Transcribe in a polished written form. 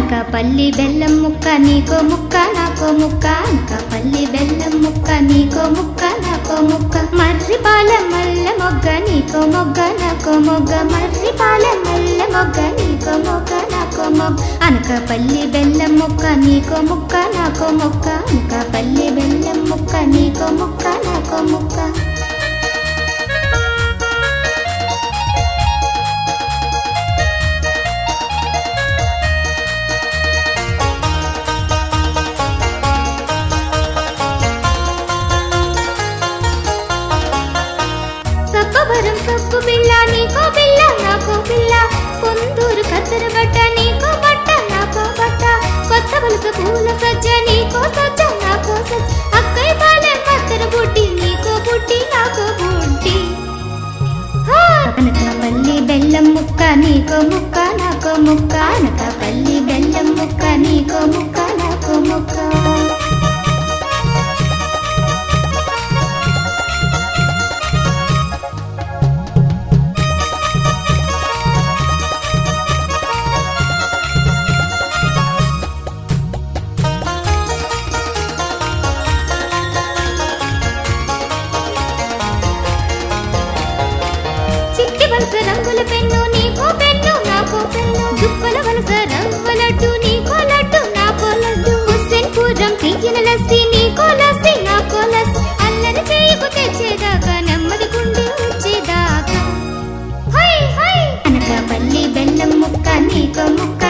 అనకాపల్లి బెల్లం ముక్క నీకో ముక్క నాకో ముక్క, అనకాపల్లి బెల్లం ముక్క నీకో ముక్క నాకో ముక్క, మర్రిపాలెం మల్ల మొగ్గ నీకో మొగ్గ నాకో మొగ్గ, మర్రిపాలెం మల్ల మొగ్గ నీకో మొగ్గ నాకో మొగ్గ, అనకాపల్లి బెల్లం ముక్క నీకో ముక్క నాకో ముక్క, అనకాపల్లి బెల్లం ముక్క నీకో ముక్క నాకో ముక్క. సబ్బవరం సబ్బు బిళ్ళ నీకో బిళ్ళ నాకో బిళ్ళ, కుందూరు కత్తెర బట్ట నీకో బట్ట నాకో బట్ట, కొత్త వలస పూల సజ్జ నీకో సజ్జ నాకో సజ్జ, అక్కయ్య పాలెం కత్తెర బుడ్డి నీకో బుడ్డి నాకో బుడ్డి. అనకాపల్లి బెల్లం ముక్క నీకో ముక్క నాకో ముక్క, అనకాపల్లి బెల్లం ముక్క నీకో ముక్క నాకో ముక్క. వలస రంగుల పెన్ను నీకో పెన్ను నాకో పెన్ను, దుప్పల వలస రంగుల లడ్డు నీకో లడ్డు నాకో లడ్డు, హుస్సేన్పురం తీగిన లస్సీ నీకో లస్సీ నాకో లస్సీ, అల్లరి చేయకు తెచ్చేదాకా నెమ్మది గుండె వచ్చేదాకా. హై హై అనకాపల్లి బెల్లం ముక్క నీకో ముక్క